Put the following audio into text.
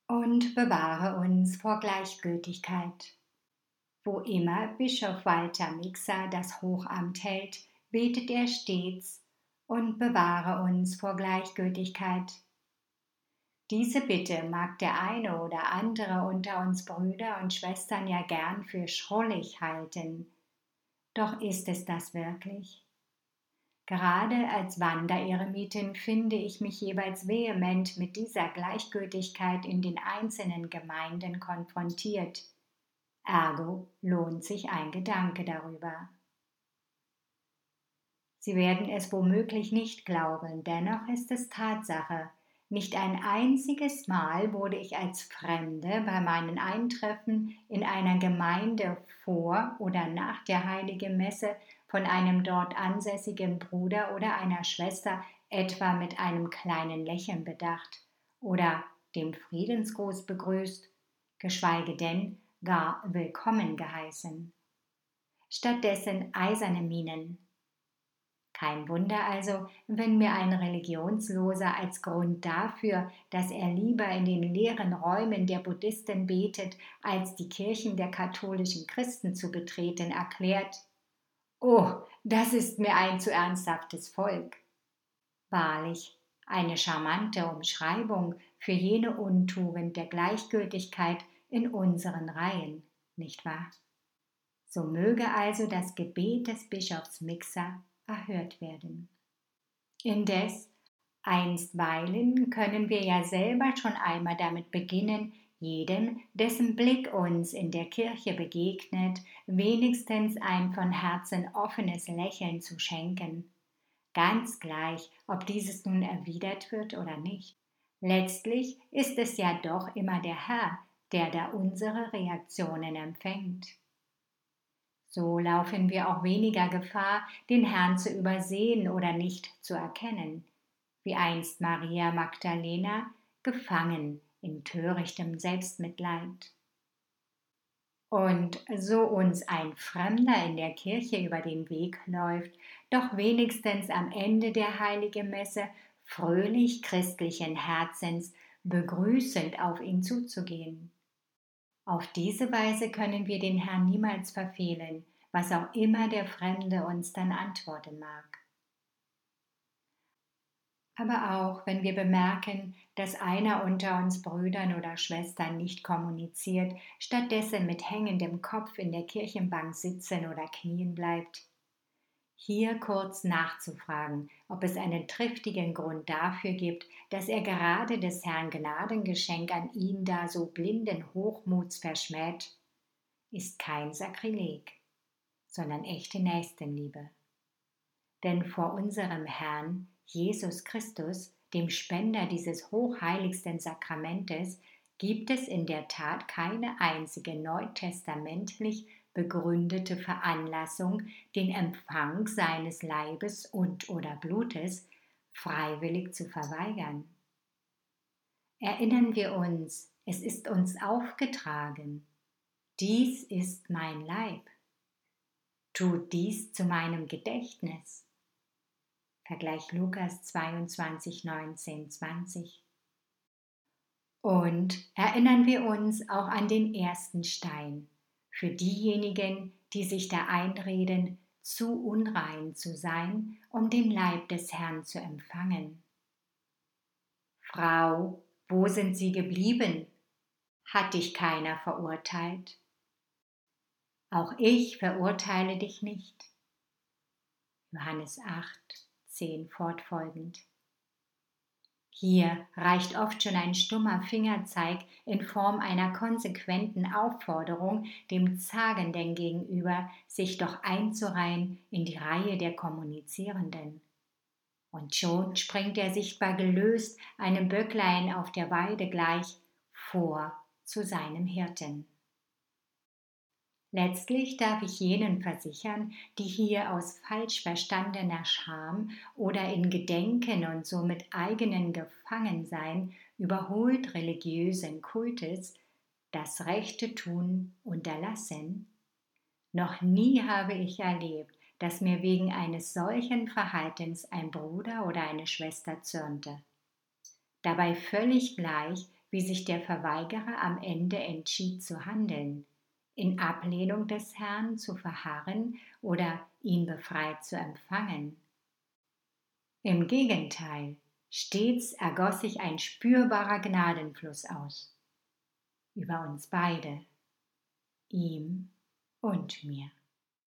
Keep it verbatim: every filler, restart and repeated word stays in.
und bewahre uns vor Gleichgültigkeit. Wo immer Bischof Walter Mixer das Hochamt hält, betet er stets und bewahre uns vor Gleichgültigkeit. Diese Bitte mag der eine oder andere unter uns Brüder und Schwestern ja gern für schrullig halten. Doch ist es das wirklich? Gerade als Wandereremitin finde ich mich jeweils vehement mit dieser Gleichgültigkeit in den einzelnen Gemeinden konfrontiert. Ergo lohnt sich ein Gedanke darüber. Sie werden es womöglich nicht glauben, dennoch ist es Tatsache. Nicht ein einziges Mal wurde ich als Fremde bei meinen Eintreffen in einer Gemeinde vor oder nach der heiligen Messe von einem dort ansässigen Bruder oder einer Schwester etwa mit einem kleinen Lächeln bedacht oder dem Friedensgruß begrüßt, geschweige denn gar willkommen geheißen. Stattdessen eiserne Mienen. Kein Wunder also, wenn mir ein Religionsloser als Grund dafür, dass er lieber in den leeren Räumen der Buddhisten betet, als die Kirchen der katholischen Christen zu betreten, erklärt: Oh, das ist mir ein zu ernsthaftes Volk. Wahrlich, eine charmante Umschreibung für jene Untugend der Gleichgültigkeit in unseren Reihen, nicht wahr? So möge also das Gebet des Bischofs Mixer erhört werden. Indes, einstweilen können wir ja selber schon einmal damit beginnen, jedem, dessen Blick uns in der Kirche begegnet, wenigstens ein von Herzen offenes Lächeln zu schenken. Ganz gleich, ob dieses nun erwidert wird oder nicht. Letztlich ist es ja doch immer der Herr, der da unsere Reaktionen empfängt. So laufen wir auch weniger Gefahr, den Herrn zu übersehen oder nicht zu erkennen, wie einst Maria Magdalena, gefangen in törichtem Selbstmitleid. Und so uns ein Fremder in der Kirche über den Weg läuft, doch wenigstens am Ende der heiligen Messe fröhlich christlichen Herzens begrüßend auf ihn zuzugehen. Auf diese Weise können wir den Herrn niemals verfehlen, was auch immer der Fremde uns dann antworten mag. Aber auch wenn wir bemerken, dass einer unter uns Brüdern oder Schwestern nicht kommuniziert, stattdessen mit hängendem Kopf in der Kirchenbank sitzen oder knien bleibt, hier kurz nachzufragen, ob es einen triftigen Grund dafür gibt, dass er gerade des Herrn Gnadengeschenk an ihn da so blinden Hochmuts verschmäht, ist kein Sakrileg, sondern echte Nächstenliebe. Denn vor unserem Herrn, Jesus Christus, dem Spender dieses hochheiligsten Sakramentes, gibt es in der Tat keine einzige neutestamentlich begründete Veranlassung, den Empfang seines Leibes und oder Blutes freiwillig zu verweigern. Erinnern wir uns, es ist uns aufgetragen: Dies ist mein Leib. Tut dies zu meinem Gedächtnis. Vergleich Lukas zweiundzwanzig, neunzehn, zwanzig. Und erinnern wir uns auch an den ersten Stein, für diejenigen, die sich da einreden, zu unrein zu sein, um den Leib des Herrn zu empfangen. Frau, wo sind sie geblieben? Hat dich keiner verurteilt? Auch ich verurteile dich nicht. Johannes acht, zehn fortfolgend. Hier reicht oft schon ein stummer Fingerzeig in Form einer konsequenten Aufforderung dem Zagenden gegenüber, sich doch einzureihen in die Reihe der Kommunizierenden. Und schon springt er sichtbar gelöst einem Böcklein auf der Weide gleich vor zu seinem Hirten. Letztlich darf ich jenen versichern, die hier aus falsch verstandener Scham oder in Gedenken und somit eigenen Gefangensein überholt religiösen Kultes das rechte Tun unterlassen. Noch nie habe ich erlebt, dass mir wegen eines solchen Verhaltens ein Bruder oder eine Schwester zürnte. Dabei völlig gleich, wie sich der Verweigerer am Ende entschied zu handeln, in Ablehnung des Herrn zu verharren oder ihn befreit zu empfangen. Im Gegenteil, stets ergoss sich ein spürbarer Gnadenfluss aus, über uns beide, ihm und mir.